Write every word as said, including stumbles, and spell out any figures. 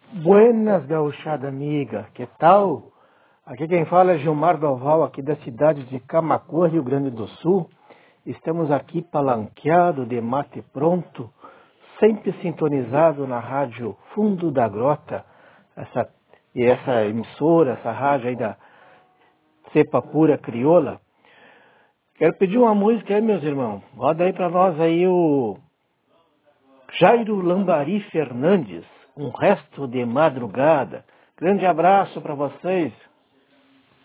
Buenas, gauchada amiga, que tal? Aqui quem fala é Gilmar Doval, aqui da cidade de Camaquã, Rio Grande do Sul. Estamos aqui palanqueado de mate pronto, sempre sintonizado na rádio Fundo da Grota, essa, e essa emissora, essa rádio aí da Cepa Pura Crioula. Quero pedir uma música aí, meus irmãos. Roda aí pra nós aí o Jairo Lambari Fernandes, Um Resto de Madrugada. Grande abraço para vocês.